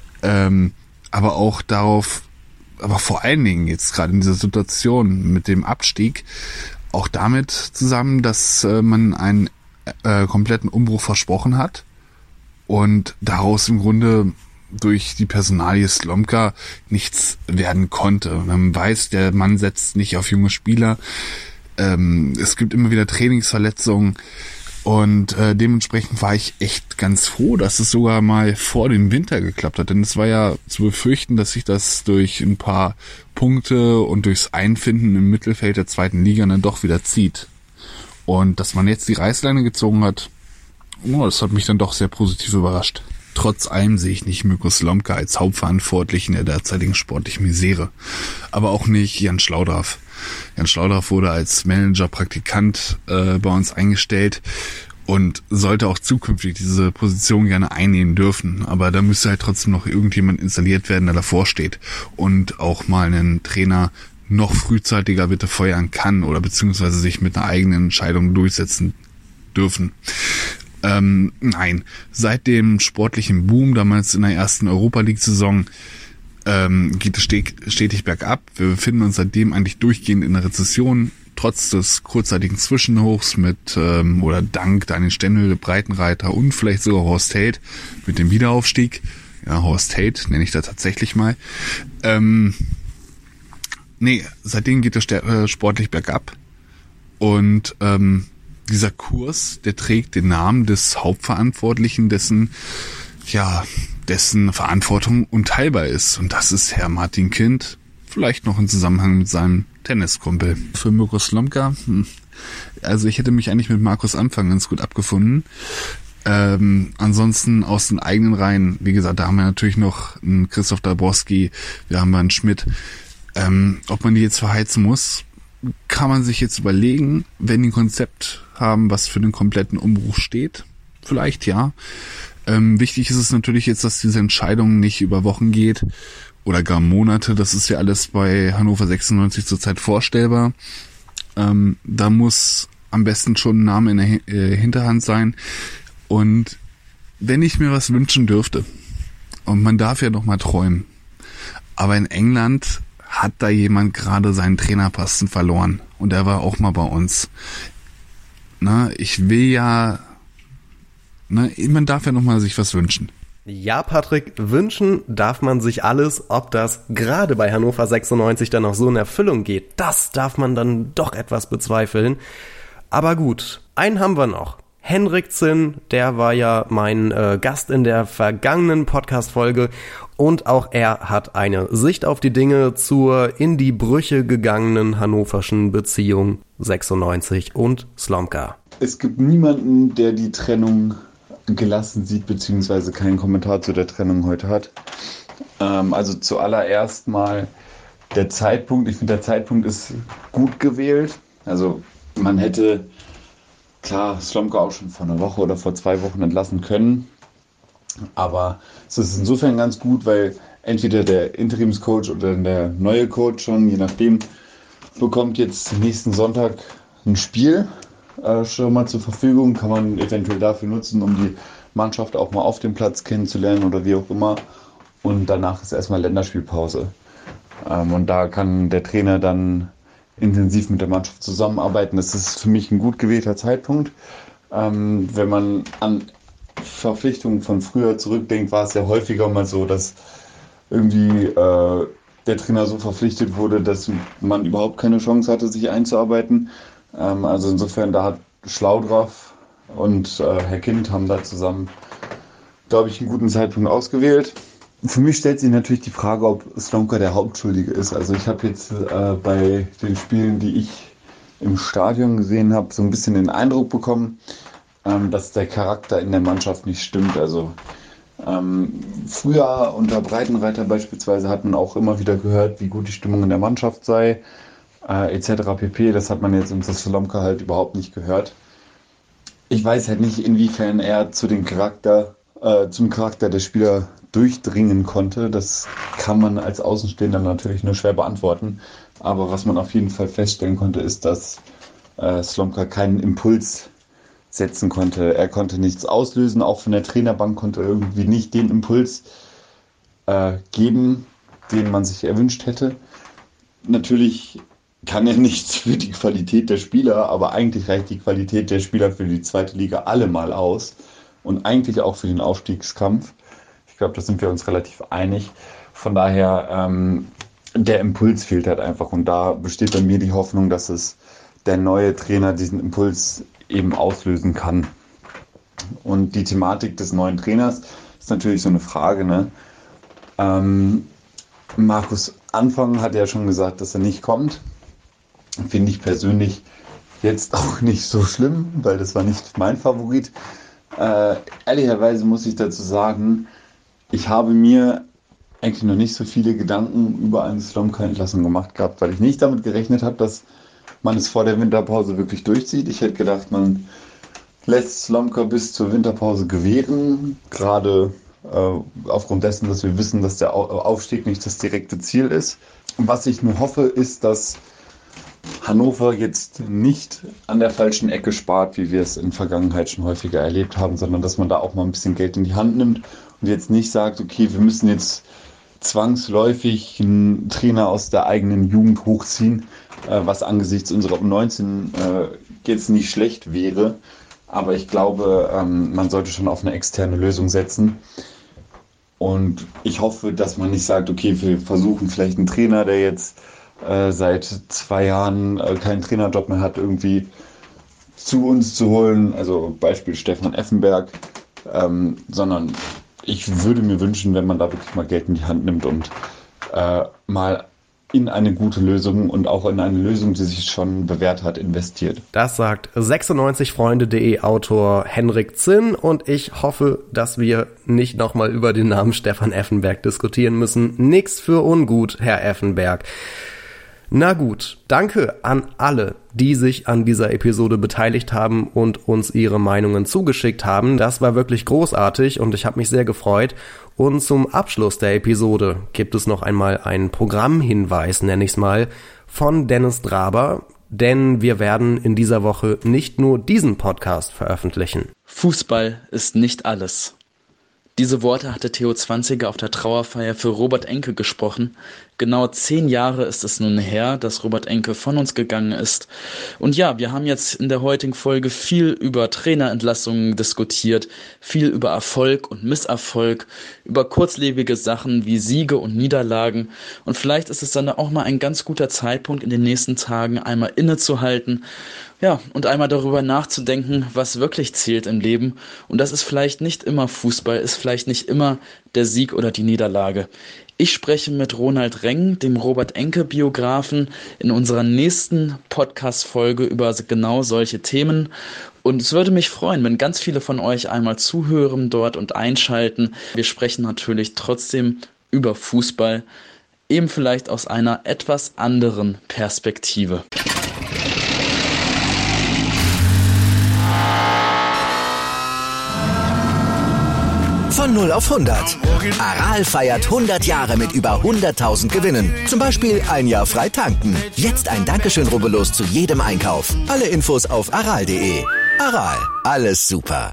aber auch darauf, aber vor allen Dingen jetzt gerade in dieser Situation mit dem Abstieg, auch damit zusammen, dass man einen kompletten Umbruch versprochen hat und daraus im Grunde durch die Personalie Slomka nichts werden konnte. Man weiß, der Mann setzt nicht auf junge Spieler. Es gibt immer wieder Trainingsverletzungen und dementsprechend war ich echt ganz froh, dass es sogar mal vor dem Winter geklappt hat. Denn es war ja zu befürchten, dass sich das durch ein paar Punkte und durchs Einfinden im Mittelfeld der zweiten Liga dann doch wieder zieht. Und dass man jetzt die Reißleine gezogen hat, das hat mich dann doch sehr positiv überrascht. Trotz allem sehe ich nicht Mirko Slomka als Hauptverantwortlichen der derzeitigen sportlichen Misere. Aber auch nicht Jan Schlaudraff. Jan Schlaudraff wurde als Manager-Praktikant bei uns eingestellt und sollte auch zukünftig diese Position gerne einnehmen dürfen. Aber da müsste halt trotzdem noch irgendjemand installiert werden, der davor steht und auch mal einen Trainer noch frühzeitiger bitte feuern kann oder beziehungsweise sich mit einer eigenen Entscheidung durchsetzen dürfen. Nein, seit dem sportlichen Boom, damals in der ersten Europa-League-Saison, geht es stetig bergab. Wir befinden uns seitdem eigentlich durchgehend in der Rezession, trotz des kurzzeitigen Zwischenhochs mit oder dank Daniel Stendel, Breitenreiter und vielleicht sogar Horst Held mit dem Wiederaufstieg. Ja, Horst Held nenne ich da tatsächlich mal. Seitdem geht es sportlich bergab und dieser Kurs, der trägt den Namen des Hauptverantwortlichen, dessen Verantwortung unteilbar ist. Und das ist Herr Martin Kind, vielleicht noch im Zusammenhang mit seinem Tenniskumpel. Für Mirko Slomka, also ich hätte mich eigentlich mit Markus Anfang ganz gut abgefunden. Ansonsten aus den eigenen Reihen, wie gesagt, da haben wir natürlich noch einen Christoph Dabrowski, wir haben einen Schmidt. Ob man die jetzt verheizen muss, kann man sich jetzt überlegen, wenn die ein Konzept haben, was für den kompletten Umbruch steht. Vielleicht ja. Wichtig ist es natürlich jetzt, dass diese Entscheidung nicht über Wochen geht oder gar Monate. Das ist ja alles bei Hannover 96 zurzeit vorstellbar. Da muss am besten schon ein Name in der Hinterhand sein. Und wenn ich mir was wünschen dürfte, und man darf ja noch mal träumen, aber in England hat da jemand gerade seinen Trainerposten verloren. Und er war auch mal bei uns. Ich will ja... man darf ja nochmal sich was wünschen. Ja, Patrick, wünschen darf man sich alles. Ob das gerade bei Hannover 96 dann auch so in Erfüllung geht, das darf man dann doch etwas bezweifeln. Aber gut, einen haben wir noch. Henrik Zinn, der war ja mein Gast in der vergangenen Podcast-Folge und auch er hat eine Sicht auf die Dinge zur in die Brüche gegangenen hannoverschen Beziehung 96 und Slomka. Es gibt niemanden, der die Trennung gelassen sieht, beziehungsweise keinen Kommentar zu der Trennung heute hat. Also zuallererst mal der Zeitpunkt. Ich finde, der Zeitpunkt ist gut gewählt. Also man hätte klar Slomka auch schon vor einer Woche oder vor 2 Wochen entlassen können. Aber es ist insofern ganz gut, weil entweder der Interimscoach oder der neue Coach schon, je nachdem, bekommt jetzt nächsten Sonntag ein Spiel schon mal zur Verfügung. Kann man eventuell dafür nutzen, um die Mannschaft auch mal auf dem Platz kennenzulernen oder wie auch immer. Und danach ist erstmal Länderspielpause. Und da kann der Trainer dann intensiv mit der Mannschaft zusammenarbeiten. Das ist für mich ein gut gewählter Zeitpunkt. Wenn man an Verpflichtungen von früher zurückdenkt, war es ja häufiger mal so, dass irgendwie der Trainer so verpflichtet wurde, dass man überhaupt keine Chance hatte, sich einzuarbeiten. Also insofern, da hat Schlaudraff und Herr Kind haben da zusammen, glaube ich, einen guten Zeitpunkt ausgewählt. Für mich stellt sich natürlich die Frage, ob Slomka der Hauptschuldige ist. Also ich habe jetzt bei den Spielen, die ich im Stadion gesehen habe, so ein bisschen den Eindruck bekommen, dass der Charakter in der Mannschaft nicht stimmt. Also früher unter Breitenreiter beispielsweise hat man auch immer wieder gehört, wie gut die Stimmung in der Mannschaft sei, etc. pp. Das hat man jetzt unter Slomka halt überhaupt nicht gehört. Ich weiß halt nicht, inwiefern er zum Charakter der Spieler durchdringen konnte. Das kann man als Außenstehender natürlich nur schwer beantworten. Aber was man auf jeden Fall feststellen konnte, ist, dass Slomka keinen Impuls setzen konnte. Er konnte nichts auslösen, auch von der Trainerbank konnte er irgendwie nicht den Impuls geben, den man sich erwünscht hätte. Natürlich kann er nichts für die Qualität der Spieler, aber eigentlich reicht die Qualität der Spieler für die zweite Liga allemal aus und eigentlich auch für den Aufstiegskampf. Ich glaube, da sind wir uns relativ einig. Von daher, der Impuls fehlt halt einfach. Und da besteht bei mir die Hoffnung, dass es der neue Trainer diesen Impuls eben auslösen kann. Und die Thematik des neuen Trainers ist natürlich so eine Frage, ne? Markus Anfang hat ja schon gesagt, dass er nicht kommt. Finde ich persönlich jetzt auch nicht so schlimm, weil das war nicht mein Favorit. Ehrlicherweise muss ich dazu sagen, ich habe mir eigentlich noch nicht so viele Gedanken über eine Slomka-Entlassung gemacht gehabt, weil ich nicht damit gerechnet habe, dass man es vor der Winterpause wirklich durchzieht. Ich hätte gedacht, man lässt Slomka bis zur Winterpause gewähren, gerade aufgrund dessen, dass wir wissen, dass der Aufstieg nicht das direkte Ziel ist. Und was ich nur hoffe, ist, dass Hannover jetzt nicht an der falschen Ecke spart, wie wir es in der Vergangenheit schon häufiger erlebt haben, sondern dass man da auch mal ein bisschen Geld in die Hand nimmt und jetzt nicht sagt, okay, wir müssen jetzt zwangsläufig einen Trainer aus der eigenen Jugend hochziehen, was angesichts unserer U19 jetzt nicht schlecht wäre. Aber ich glaube, man sollte schon auf eine externe Lösung setzen. Und ich hoffe, dass man nicht sagt, okay, wir versuchen vielleicht einen Trainer, der jetzt seit 2 Jahren keinen Trainerjob mehr hat, irgendwie zu uns zu holen. Also Beispiel Stefan Effenberg. Sondern ich würde mir wünschen, wenn man da wirklich mal Geld in die Hand nimmt und mal in eine gute Lösung und auch in eine Lösung, die sich schon bewährt hat, investiert. Das sagt 96freunde.de Autor Henrik Zinn und ich hoffe, dass wir nicht nochmal über den Namen Stefan Effenberg diskutieren müssen. Nix für ungut, Herr Effenberg. Na gut, danke an alle, die sich an dieser Episode beteiligt haben und uns ihre Meinungen zugeschickt haben. Das war wirklich großartig und ich habe mich sehr gefreut. Und zum Abschluss der Episode gibt es noch einmal einen Programmhinweis, nenne ich es mal, von Dennis Draber, denn wir werden in dieser Woche nicht nur diesen Podcast veröffentlichen. Fußball ist nicht alles. Diese Worte hatte Theo Zwanziger auf der Trauerfeier für Robert Enke gesprochen. Genau 10 Jahre ist es nun her, dass Robert Enke von uns gegangen ist. Und ja, wir haben jetzt in der heutigen Folge viel über Trainerentlassungen diskutiert, viel über Erfolg und Misserfolg, über kurzlebige Sachen wie Siege und Niederlagen. Und vielleicht ist es dann auch mal ein ganz guter Zeitpunkt, in den nächsten Tagen einmal innezuhalten Ja, und einmal darüber nachzudenken, was wirklich zählt im Leben. Und das ist vielleicht nicht immer Fußball, ist vielleicht nicht immer der Sieg oder die Niederlage. Ich spreche mit Ronald Reng, dem Robert-Enke-Biografen, in unserer nächsten Podcast-Folge über genau solche Themen. Und es würde mich freuen, wenn ganz viele von euch einmal zuhören dort und einschalten. Wir sprechen natürlich trotzdem über Fußball, eben vielleicht aus einer etwas anderen Perspektive. Von 0 auf 100. Aral feiert 100 Jahre mit über 100.000 Gewinnen. Zum Beispiel ein Jahr frei tanken. Jetzt ein Dankeschön, rubbellos zu jedem Einkauf. Alle Infos auf aral.de. Aral, alles super.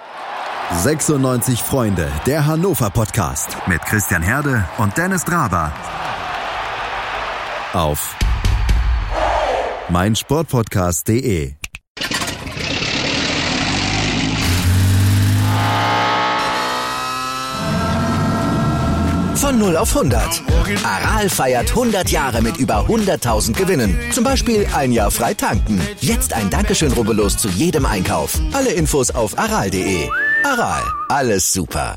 96 Freunde, der Hannover-Podcast mit Christian Herde und Dennis Draber. Auf meinsportpodcast.de. Von 0 auf 100. Aral feiert 100 Jahre mit über 100.000 Gewinnen. Zum Beispiel ein Jahr frei tanken. Jetzt ein Dankeschön, rubbellos zu jedem Einkauf. Alle Infos auf aral.de. Aral, alles super.